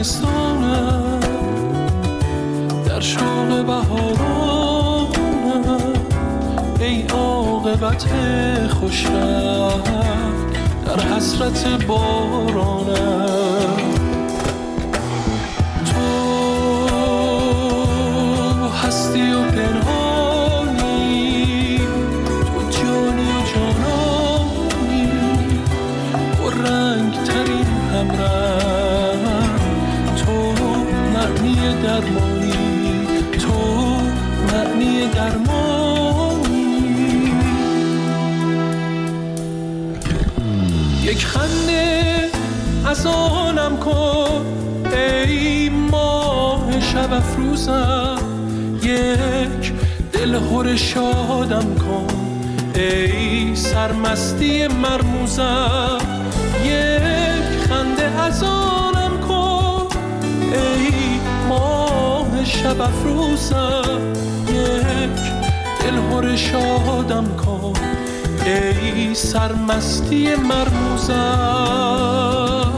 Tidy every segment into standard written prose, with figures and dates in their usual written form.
زمستانم، در شوق بهارانم، ای عاقبت خوش رفت در حسرت بارانم. تو هستی و پنهانی، تو جانی و جانانی، و رنگ ترین همرنگ، تو معنی درمانی، تو معنی درمانی. یک خنده از آنم کن ای ماه شب افروزم، یک دلهور شادم کن ای سرمستی مرموزم. یک خنده از آنم کن ای ماه شب افروزم، یک دلهور شادم کن ای سرمستی مرموزم.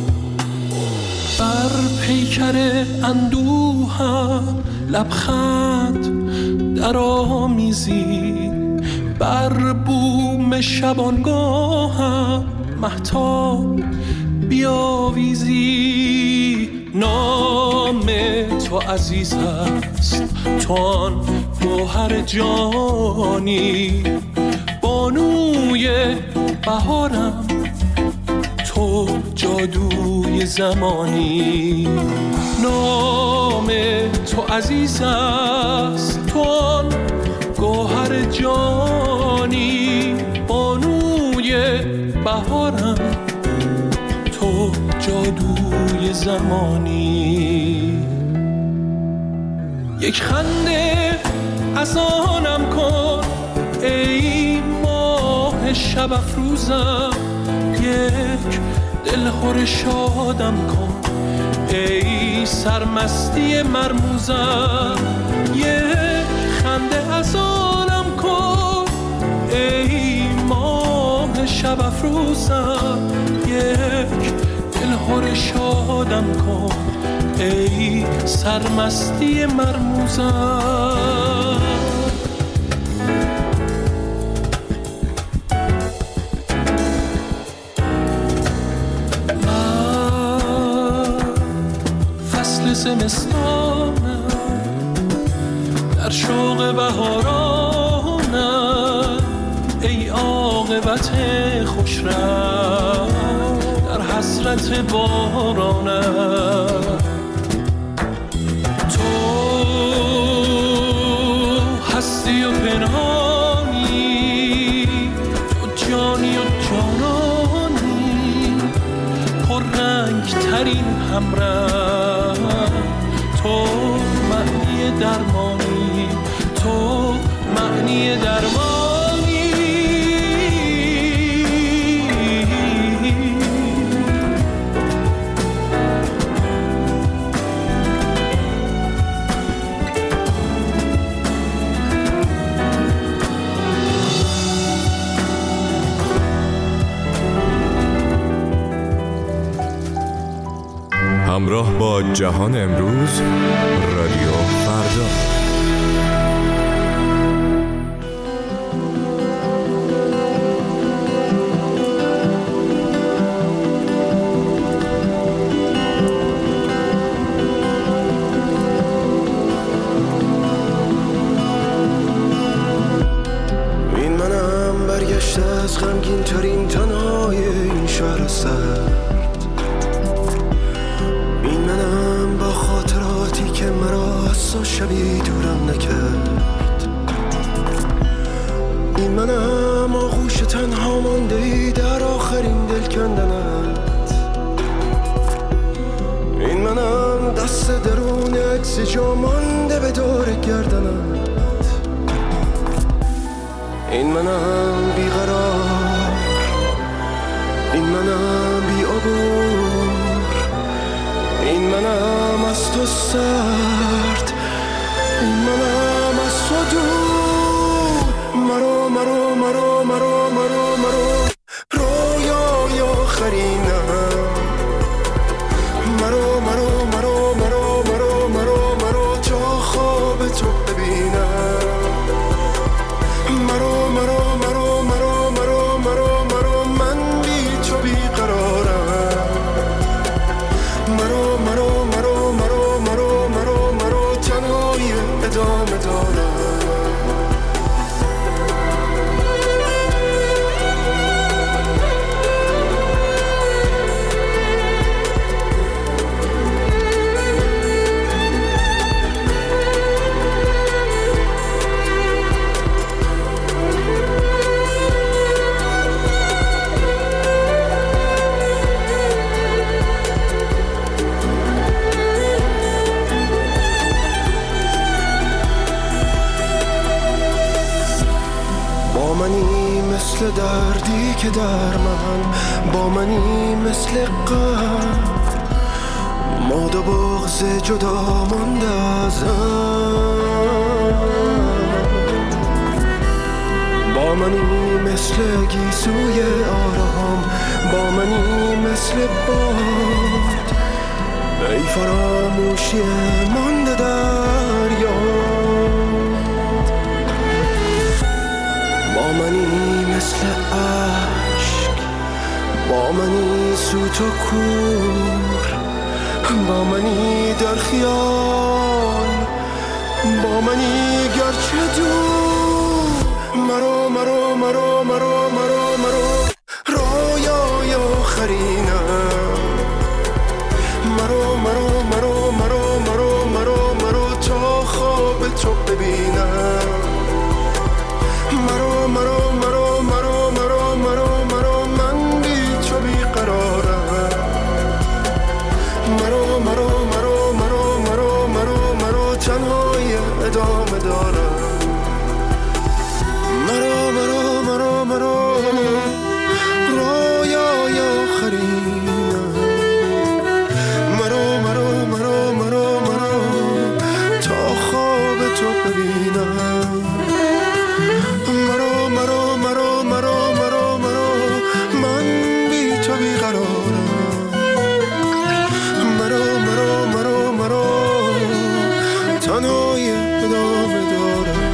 بر پیکر اندوهم لبخند در آمیزی، بر بوم شبانگاهم مهتاب بیاویزی. نام تو عزیز است، تو آن گوهر جانی، بانوی بهارم، تو جادوی زمانی. نام تو عزیز است، تو آن گوهر جانی، بانوی بهارم، تو جادوی زمانی. یک خنده از آنم کن ای ماه شب افروزم، یک دلخور شادم کن ای سرمستی مرموزم. یک خنده از آنم کن ای ماه شب افروزم، یک دلخور شادم کن ای سرمستی مرموزم. زمستانم، در شوق بهارانم، ای عاقبت خوش رفت در حسرت بارانم. تو هستی و پنهانی، تو جانی و جانانی، پر رنگ ترین همراه، تو معنی درمانی، تو معنی درمانی. همراه با جهان امروز، رادیو فردا. این منم برگشته از غمگین ترین تنهای این شهر سر، که مرا از تو شبی دورم نکرد. این منم آغوش تنها مانده ای در آخرین دل کندنت. این منم دست درون عکس جا مانده به دور گردنت. این منم بیقرار، این منم بی عبور، این منم از تو سرد، این منم از تو دور. مرو مرو مرو مرو مرو مرو رویای آخرینم، مرو مرو ادامه دارم. با منی مثل دردی که در من، با منی مثل قلب، ماد و بغض جدا مانده ازم. با منی مثل گیسوی آرام، با منی مثل باد، ای فراموشی مانده در یاد. با منی مثل عشق، با منی سوت و کور، با منی در خیال، با منی گرچه دور. مرو مرو مرو مرو مرو مرو رویای آخرینم. مرو مرو مرو مرو مرو مرو مرو تا خواب تو ببینم. مرو مرو مرو مرو مرو مرو مرو من بی تو بیقرارم. مرو مرو مرو مرو مرو مرو مرو تنهای ادامه دارم. مرو مرو مرو مرو رویای آخرینم. مرو مرو مرو مرو مرو تا خواب تو ببینم. مرو مرو مرو مرو مرو مرو من بی تو بیقرارم. مرو مرو مرو مرو تنهای ادامه دارم.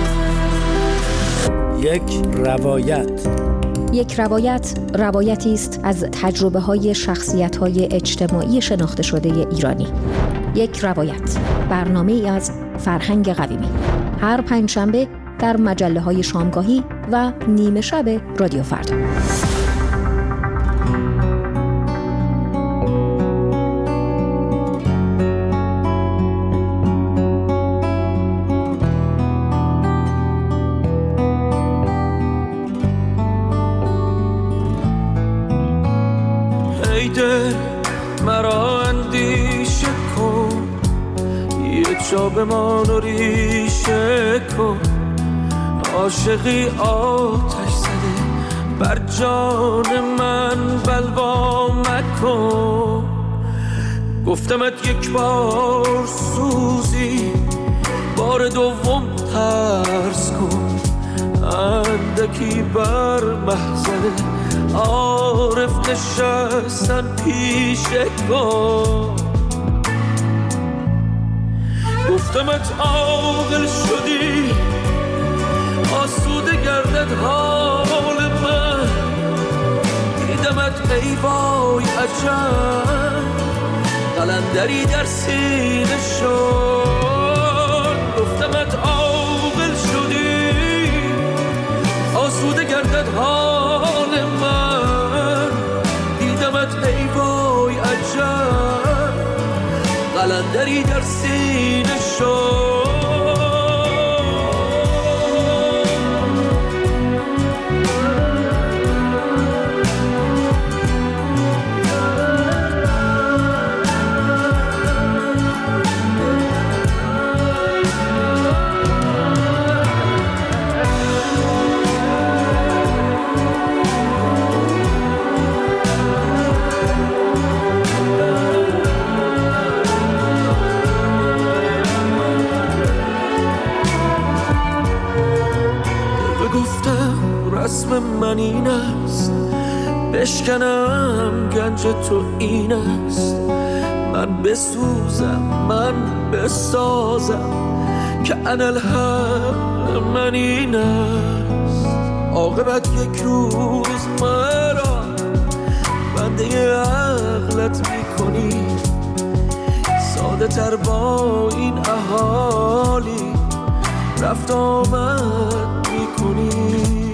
یک روایت روایتی است از تجربه‌های شخصیت‌های اجتماعی شناخته شده ایرانی. یک روایت، برنامه‌ای از فرهنگ قویمی، هر پنجشنبه در مجله‌های شامگاهی و نیمه شب رادیو فردا. ای دل مرا اندیشه کن، یه جا بمان و ریشه کن. عاشقی آتش زده بر جان من بلوا مکن. گفتمت یک بار سوزی، بار دوم ترس کن. اندکی بر محضر عارف نشستن پیشه کن. گفتمت عاقل شدی، آسوده گردد حال من. دیدمت ای وای عجب، قلندری در سینه شد. گفتمت عاقل شدی، آسوده گردد حال من. دیدمت ای وای عجب، قلندری در سینه شد. رسم من این است، بشکنم گنج تو این است. من بسوزم من بسازم که انالحق من این است. عاقبت یک روز مرا بنده عقلت میکنی. ساده تر با این اهالی رفت آمد میکنی.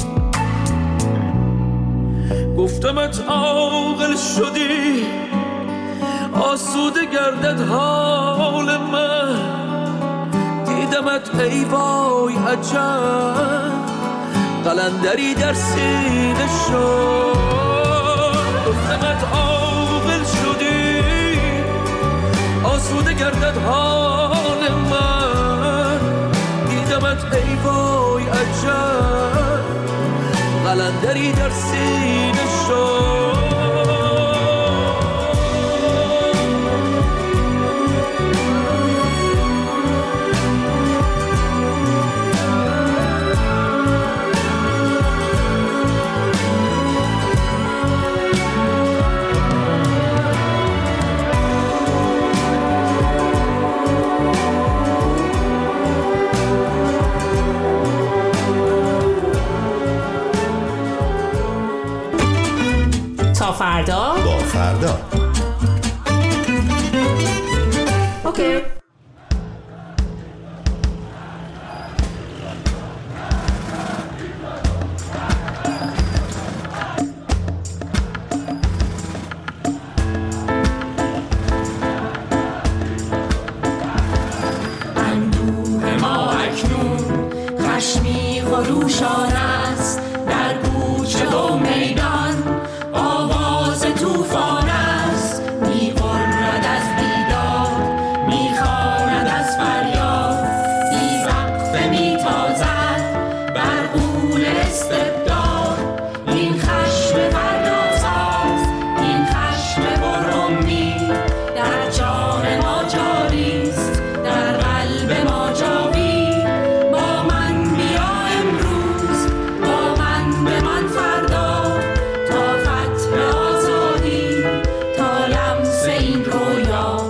گفتمت عاقل شدی آسوده گردد حال من، دیدمت ای وای عجب قلندری در سینه شد. گفتمت عاقل شدی آسوده گردد حال من، دیدمت ای وای عجب قلندری در سینه شد. فردا با فردا. اوکی. اندوه ما اکنون خشمی خروشان است، در کوچه و میدان آواز توفان است. می‌غرد از بیداد، می‌خواند از فریاد، بی‌وقفه می‌تازد بر غول استبداد. این خشم فردازاست، این خشم پرامید، در جان ما جاری است، در قلب ما جاوید. با من بیا امروز، با من بمان فردا، تا فتح آزادی، تا لمس این رویا.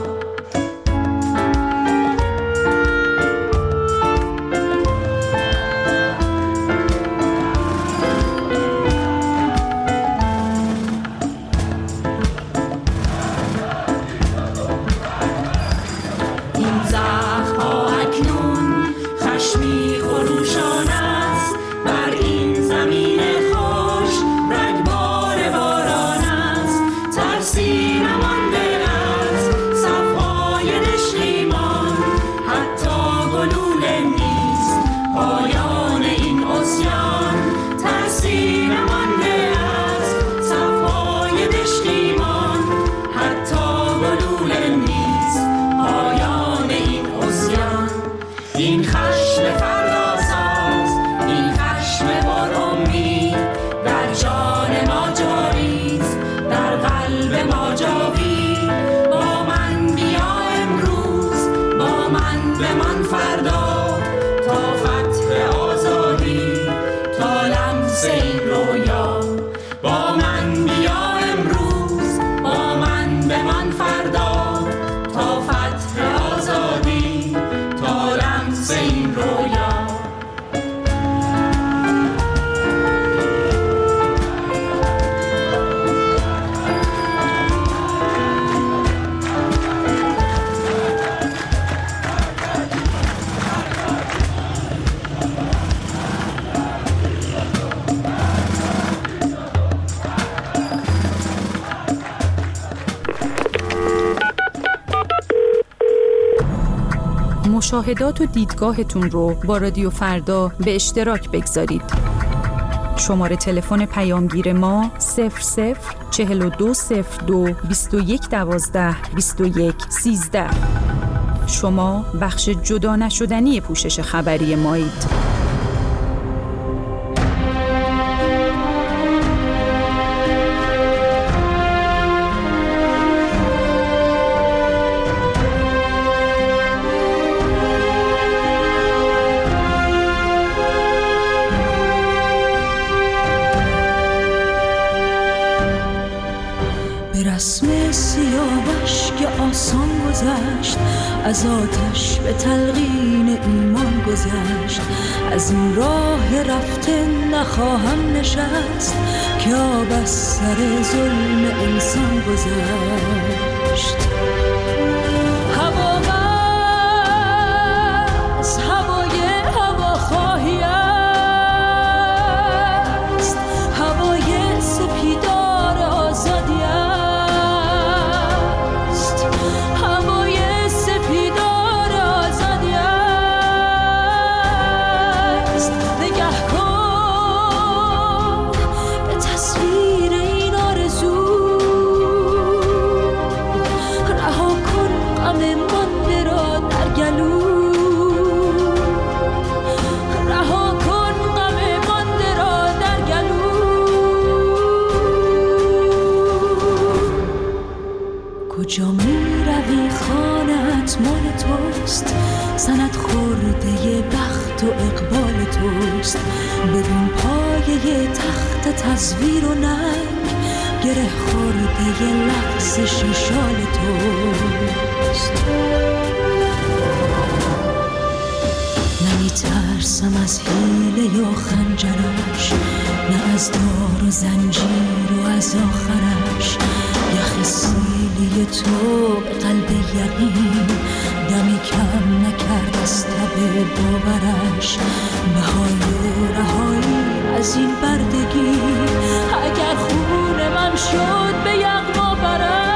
این زخم‌ها اکنون خشمی خروشان است، بر این زمین خوش رگبار باران است. ترسی نمانده از صفای نشیمان، حتی گلوله نیست پایان این عصیان. ترسی نمانده از صفای نشیمان، حتی گلوله نیست پایان این عصیان. این خشم فردازاست، این خشم پرامید، در جان ما جاری است، در قلب ما جاوید. با من بیا امروز، با من بمان فردا، تا فتح آزادی، تا لمس این رویا. با من بیا امروز، با من بمان فردا، تا فتح آزادی، تا لمس این رویا. مشاهدات و دیدگاهتون رو با رادیو فردا به اشتراک بگذارید. شماره تلفن پیامگیر ما 004202 2112 2113. شما بخش جدا نشدنی پوشش خبری مایید. رسم سیاوش که آسان گذشت، از آتش به تلقین ایمان گذشت. از این راه رفته نخواهم نشست، که آب از سر ظلم انسان گذشت. هوا از هوای روز مال توست، سند خورده بخت و اقبال توست. بدون پایه تخت تصویر و ننگ، گره خورده لغزش شال توست. نمیترسم از حیله یا خنجرش، نه از دار و زنجیر و از آخرش. یخ سیلی تو به قلب یقین، دمی کم نکرد از تب باورش. نهای رهایی از این بردگی، اگر خون من شد به یغما برش.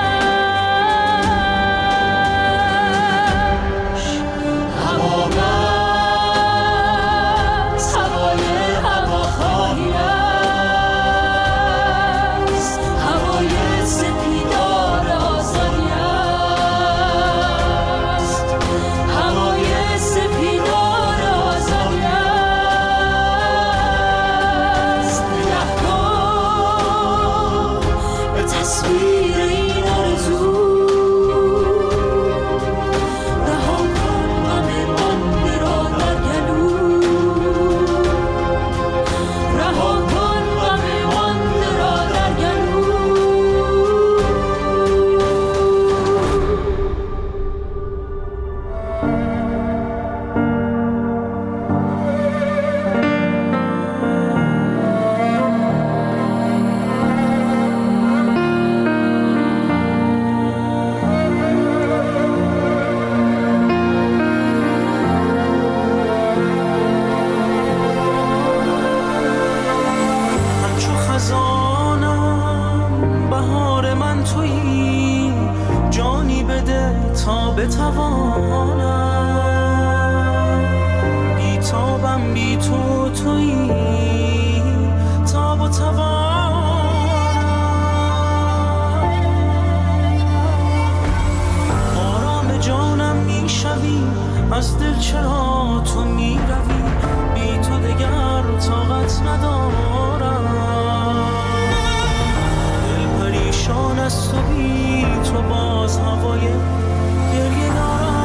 از دل چرا تو می روی، بی تو دگر طاقت ندارم. دل پریشان است و بی تو باز هوای گریه دارم.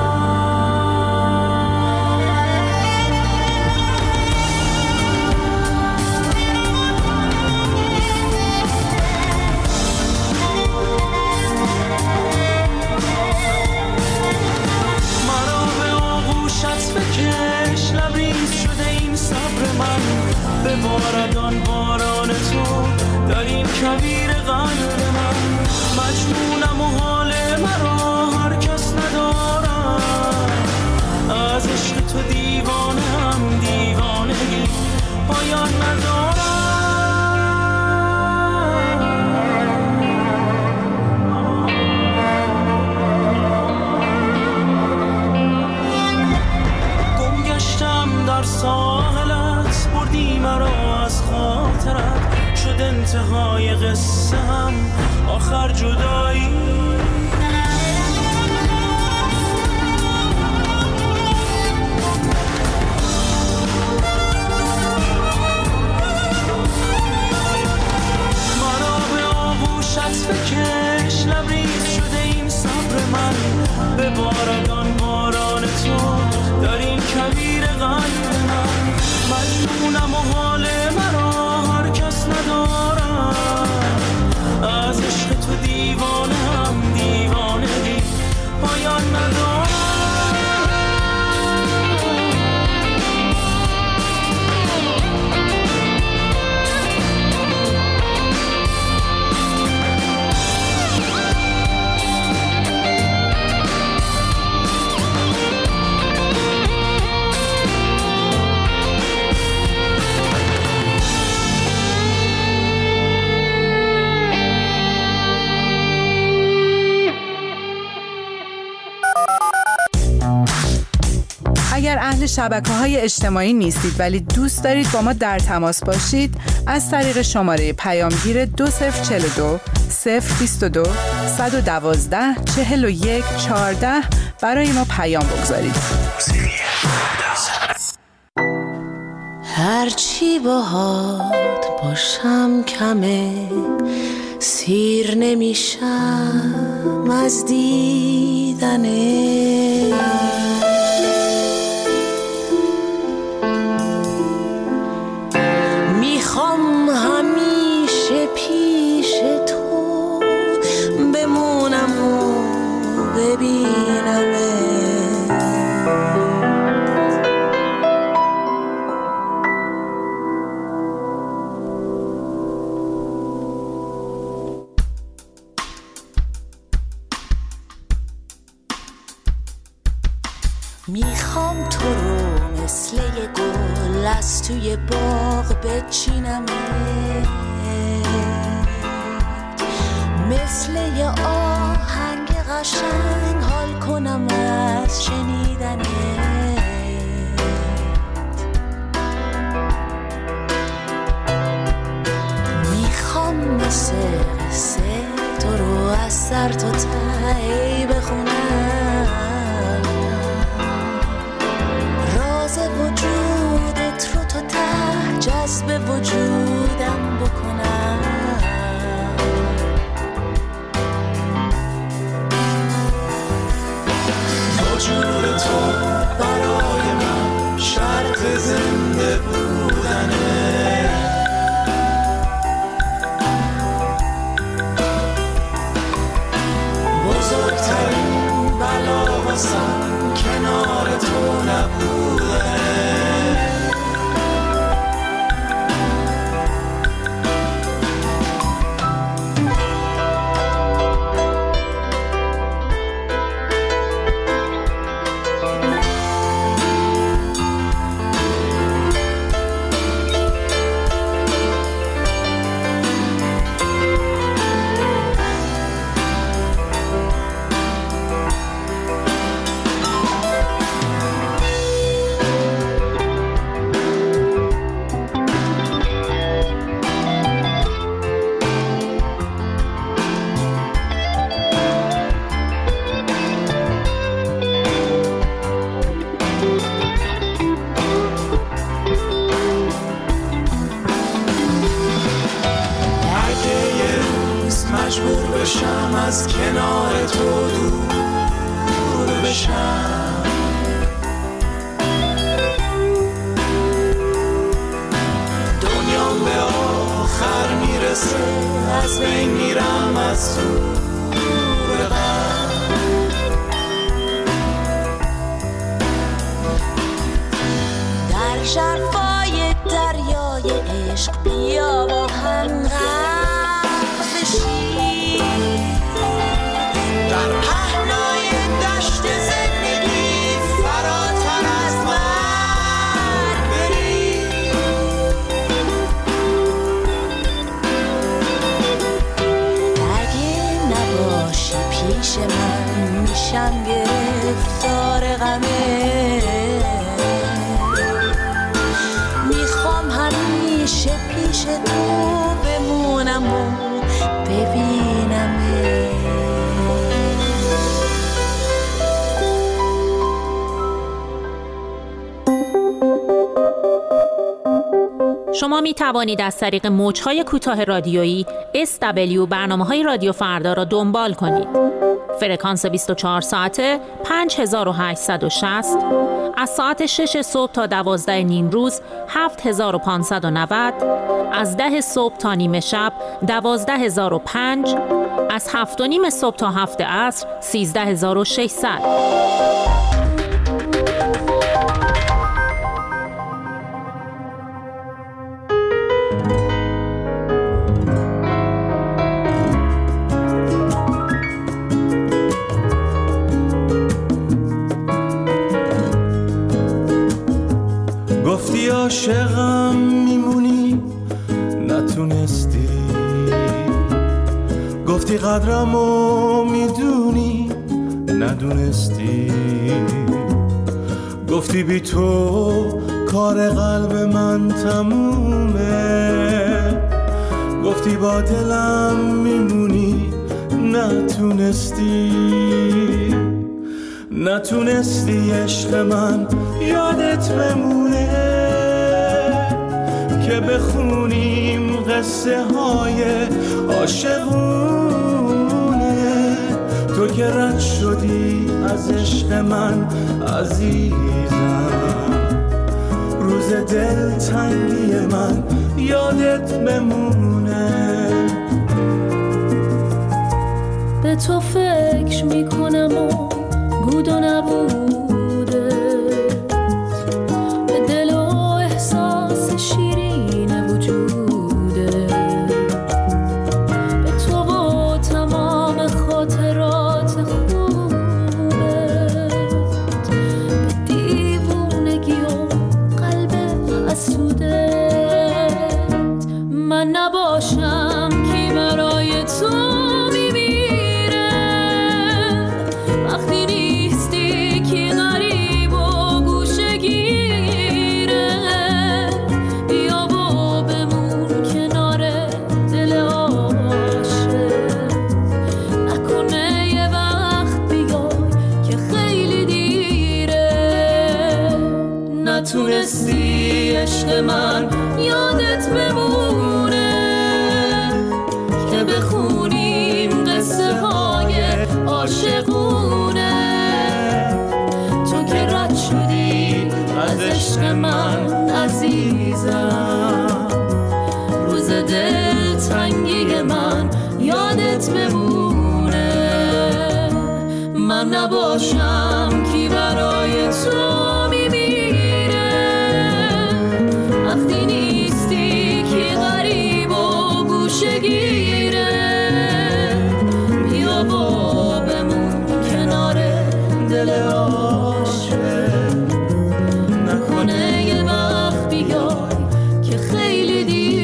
بکش لبریز شده این صبر من، بباردان باران تو در این کویر قلب من. مجنونم و حال مرا هر کس ندارم، از عشق تو دیوانه هم دیوانگی پایان ندارم. در ساحلت بردی مرا از خاطرت، شد انتهای قصه هم آخر جدایی. مرا به آغوشت بکش لبریز شده این صبر من، بباردان باران تو در این کویر قلب من. مجنونم و حال مرا هر کس ندارم، از عشق تو دیوانه هم دیوانگی پایان ندارم. اگر اهل شبکه‌های اجتماعی نیستید ولی دوست دارید با ما در تماس باشید، از طریق شماره پیامگیر 2042 022 112 41 14 برای ما پیام بگذارید. هرچی باهات باشم کمه، سیر نمیشم از دیدنه. میخوام تو رو مثل یه گل از توی باغ بچینم، مثل یه آهنگ قشنگ حال کنم از شنیدنت. میخوام مثل قصه تو رو از سر تا ته بخونم، راز وجودت رو تا ته جذب وجودم بکنم. وجود تو برای من شرط زنده بودنه، بزرگترین بلا واسم کنار تو نبودنه. مجبور بشم از کنار تو دور بشم، دنیام به آخر میرسه از بین میرم از دور غم. در ژرفای دریای عشق بیا با هم غرق بشیم، در پهنای دشت زندگی فراتر از مرگ بریم. اگه نباشی پیش من میشم گرفتار غمه، میخوام همیشه پیش تو بمونم و ببینم. شما می توانید از طریق موج‌های کوتاه رادیویی SW برنامه‌های رادیو فردا را دنبال کنید. فرکانس 24 ساعته 5860، از ساعت 6 صبح تا 12 نیم روز 7590، از 10 صبح تا نیمه شب 12005، از 7 و نیم صبح تا 7 عصر 13600. گفتی عاشقم میمونی نتونستی، گفتی قدرمو میدونی ندونستی، گفتی بی تو کار قلب من تمومه، گفتی با دلم میمونی نتونستی عشق من یادت بمونه، که بخونیم قصه های عاشقونه. تو که رد شدی از عشق من عزیزم، روز دلتنگی من یادت بمونه. به تو فکر میکنم و بود و نبوده، به دل و احساس شیرین وجوده، به تو و تمام خاطرات خوبت، به نتونستی عشق من یادت بمونه که بخونیم قصه های عاشقونه. تو که رد شدی از عشق من عزیزم، روز دل تنگی من یادت بمونه. من نباشم کی برای تو میمیره، وقتی نیستی کی غریب و گوشه‌گیره. بیا با بمون کنار دل عاشق، نکنه یه وقت بیای که خیلی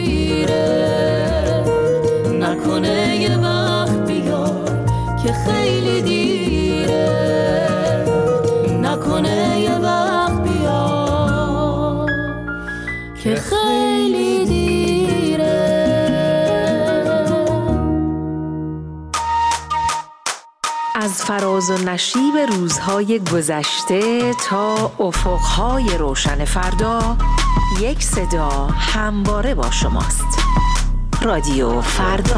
دیره، نکنه یه وقت بیای که خیلی دیره، نکنه یه وقت بیای که خیلی دیره. از فراز و نشیب روزهای گذشته تا افقهای روشن فردا، یک صدا همواره با شماست. رادیو فردا.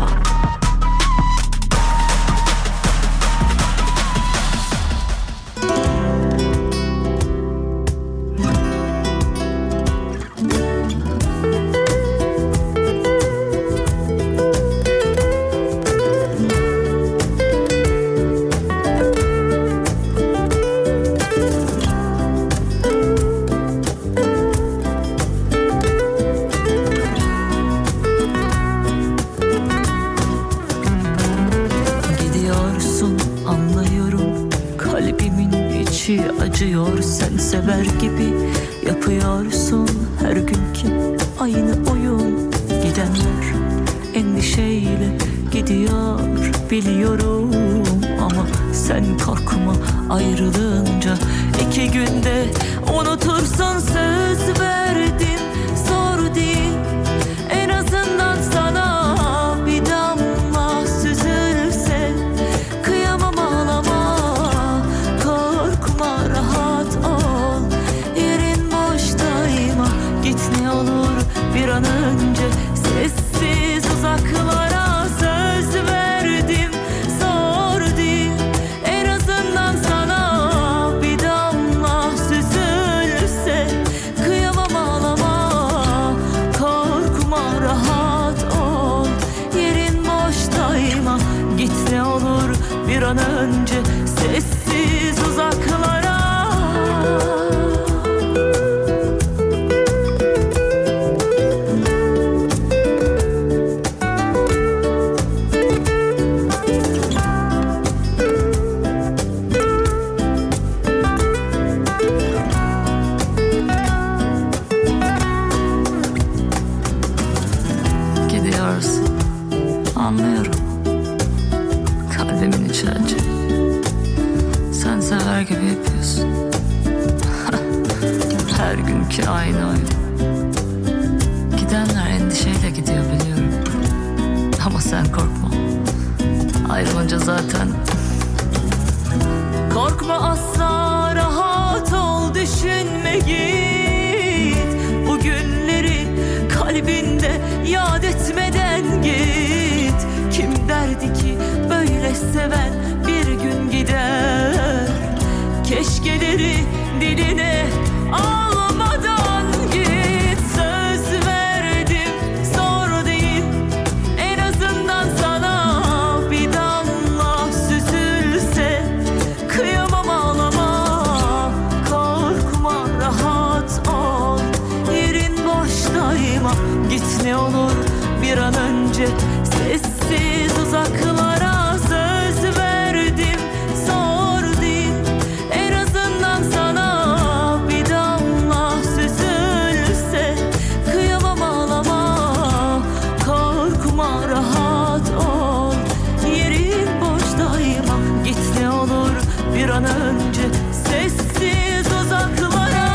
Acıyor sen sever gibi yapıyorsun her günkü aynı oyun. Gidenler endişeyle gidiyor biliyorum, ama sen korkma ayrılınca 2 günde unutursun. Söz verdim zor değil, en azından sana bir damla süzülse. Kıyamam ağlama, korkma rahat ol, yerin boştayma. Git ne olur bir an önce sessiz uzaklara. Söz verdim zor değil, en azından sana bir damla süzülse. Kıyamam ağlama, korkma rahat ol, yerin boştayma. Git ne olur bir an önce sessiz uzaklara. Gidiyorsun, anlıyorum kalbimin içi acı. Sen sever gibi yapıyorsun. Her günkü aynı oyun. Gidenler endişeyle gidiyor biliyorum, ama sen korkma, ayrılınca zaten. Korkma asla, rahat ol, düşünme git. Bu günleri kalbinde yad etmeden git. Kim derdi ki böyle seven bir gün gider. Keşkeleri diline almadan git. Söz verdim zor değil, en azından sana bir damla süzülse. Kıyamam ağlama, korkma rahat ol, yerin boştayma. Git ne olur bir an önce sessiz uzaklara. Söz verdim zor değil, en azından sana bir damla süzülse. Kıyamam ağlama, korkma rahat ol, yerin boştayma. Git ne olur bir an önce sessiz uzaklara.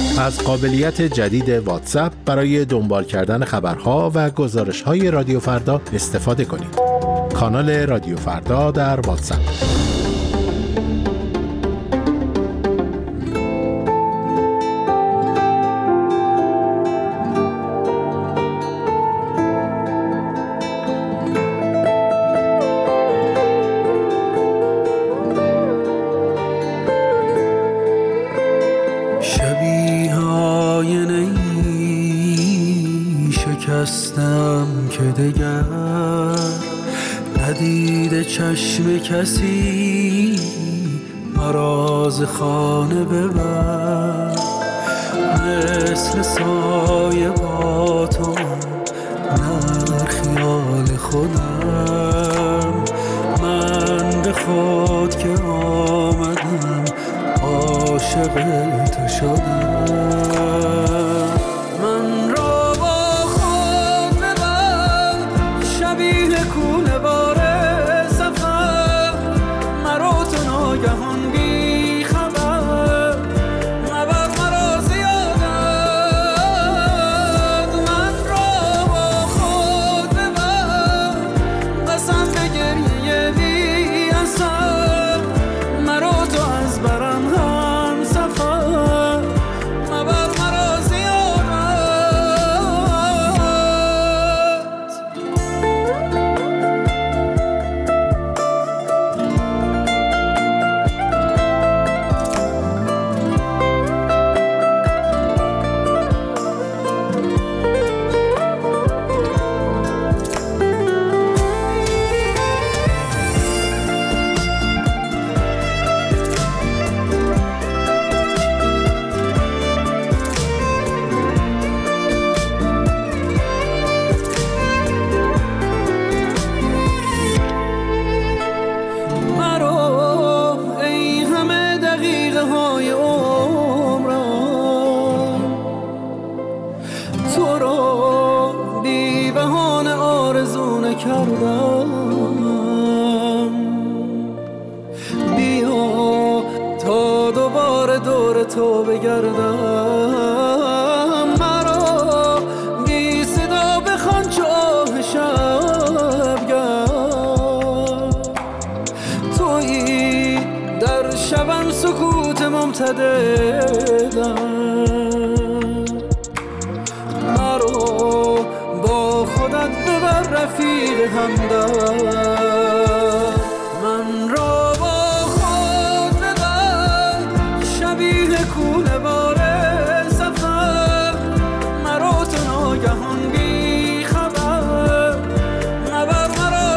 از قابلیت جدید واتساپ برای دنبال کردن خبرها و گزارش‌های رادیو فردا استفاده کنید. کانال رادیو فردا در واتساپ. شکستم که دگر ندیده چشم کسی مراز خانه ببر، مثل سایه با تو در خیال خودم، من به خود که آمدم عاشق تو شدم. تو بگردم، مرا بی صدا بخوان چاه شبگرد، تویی در شبم سکوت ممتددم، مرا با خودت ببر رفیق همدم، من را کوله باره سفر، مرا تو ناگهان بی خبر، مبر مرا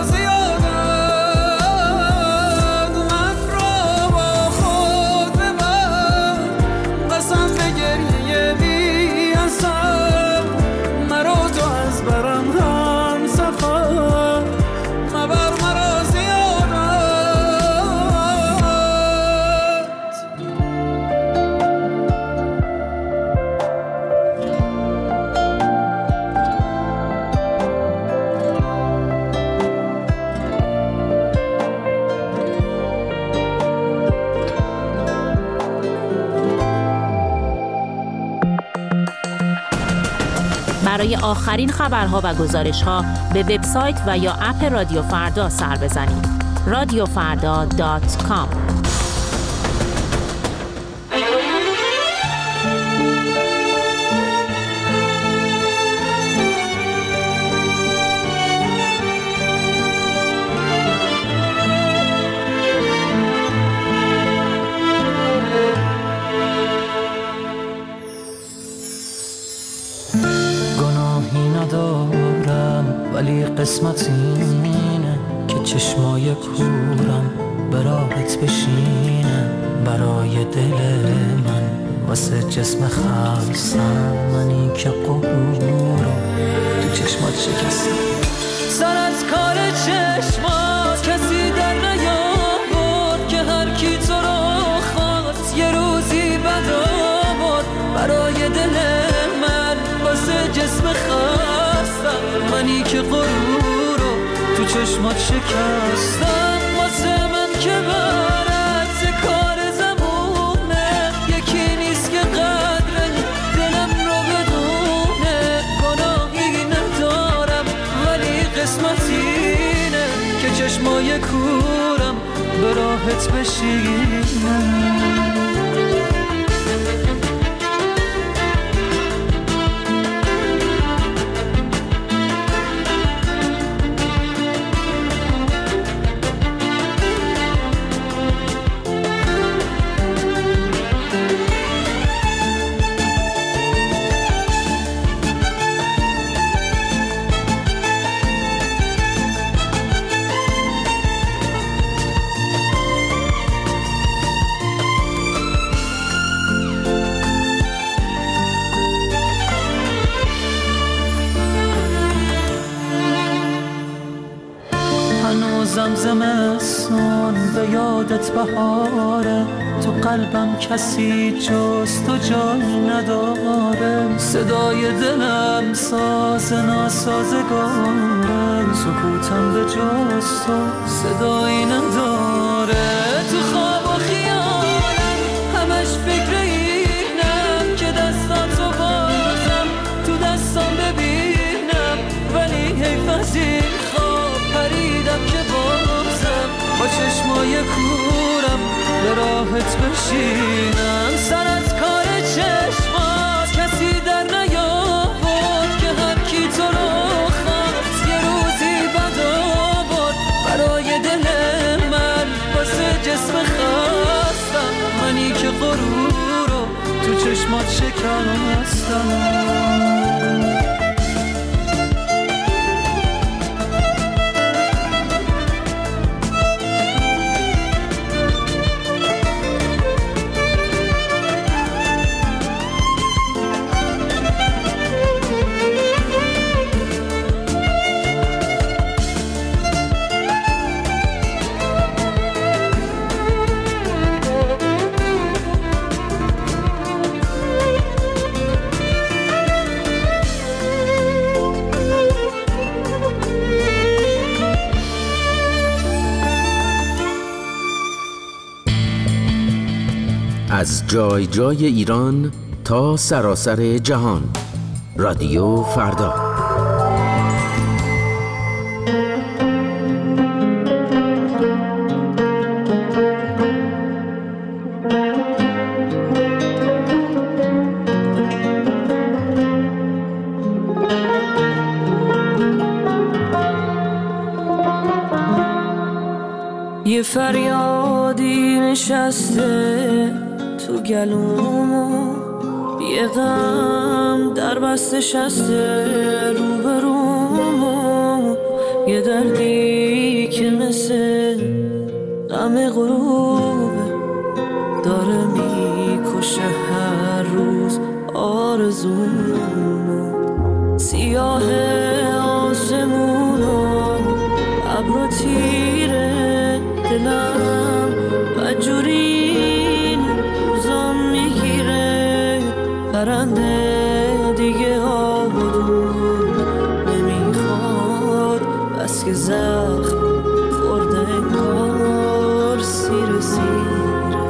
زیادت، من را با خود ببر، قسم به گریه بی اثر، مرا تو از برم هم سفر، مبر مرا برای آخرین خبرها و گزارش‌ها به وبسایت و یا اپ رادیو فردا سر بزنید. radiofarda.com. ولی قسمت اینه که چشمای کورم به راحت بشینه برای دل من، واسه جسم خستم منی که قبورو تو چشمات شکستم، سر از کار چشمات کسی در نیاورد که هر کی تو رو خواست یه روزی بد آورد، برای دل من واسه جسم خستم منی که غرور رو تو چشمات شکستم، واسه من که برعکس کار زمونه یکی نیست که قدر چشمای کورم به راحت بشینم. زمستون به یادت بهاره، تو قلبم کسی جز تو جای نداره. صدای دلم ساز ناسازگاره، سکوتم به جز تو صدایی نداره. تو خواب و خیالم همش فکر اینم که دستاتو بازم تو دستام ببینم، ولی حیف از این خواب پریدم که با چشمای کورم به راحت بشینم. سر از کار چشمات کسی در نیاورد که هر کی تو رو خواست یه روزی بد آورد. برای دل من واسه جسم خواستم، منی که غرور رو تو چشمات شکستم. از جای جای ایران تا سراسر جهان، رادیو فردا. یه فریادی نشسته تو گلومو، یه غم در بسته شسته روبرومو، یه دردی که مثل غم غروبه داره میکشه هر روز آرزومو. سیاه آسمونو ابرو تیره دلم بدجوری روزام میگیره. پرنده دیگه آبادون نمیخواد، بس که زخم خورده انگار سیر سیره.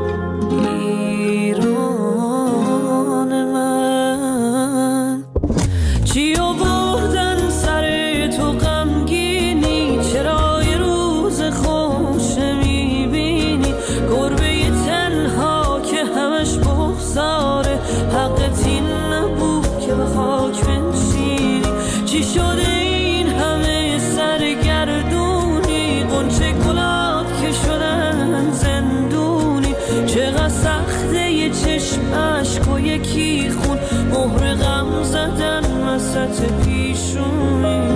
ایران من چی آوردن سر تو غمگینی؟ چرا یه روز خوش میبینی؟ گربه تنها که همش بغضاره، حقت این نبود که به خاک بنشینی. چی شده این همه سرگردونی؟ غنچه گلاب که شدن زندونی. چقدر سخته یه چشم عشق و یکی خون، مهر غم زدن وسط پیشونی.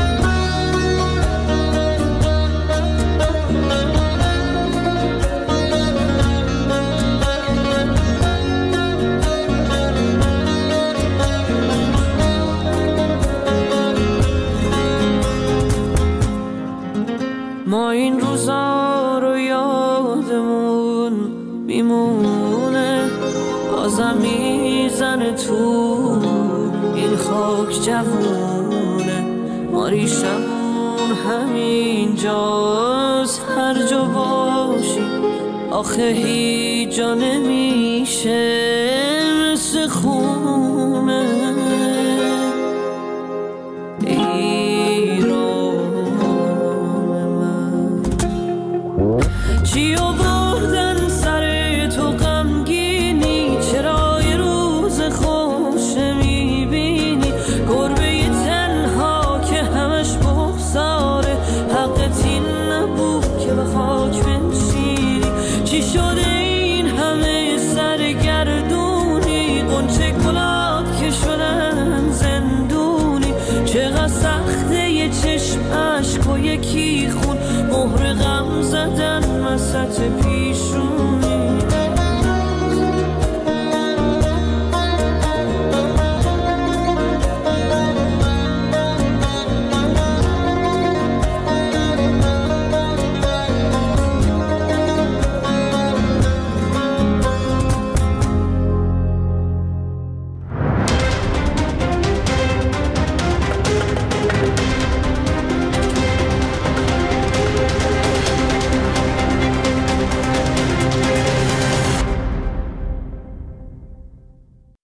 ما این روزا رو یادمون میمونه، بازم میزنه تو این خاک جوونه. ما ریشمون همین جاست، هر جا باشی آخه هیچ جا نمیشه مثل خونه. ایران من گنچه گلات که شدن زندونی، چقدر سخته یه چشم عشق و یکی خون، مهر غم زدن وسط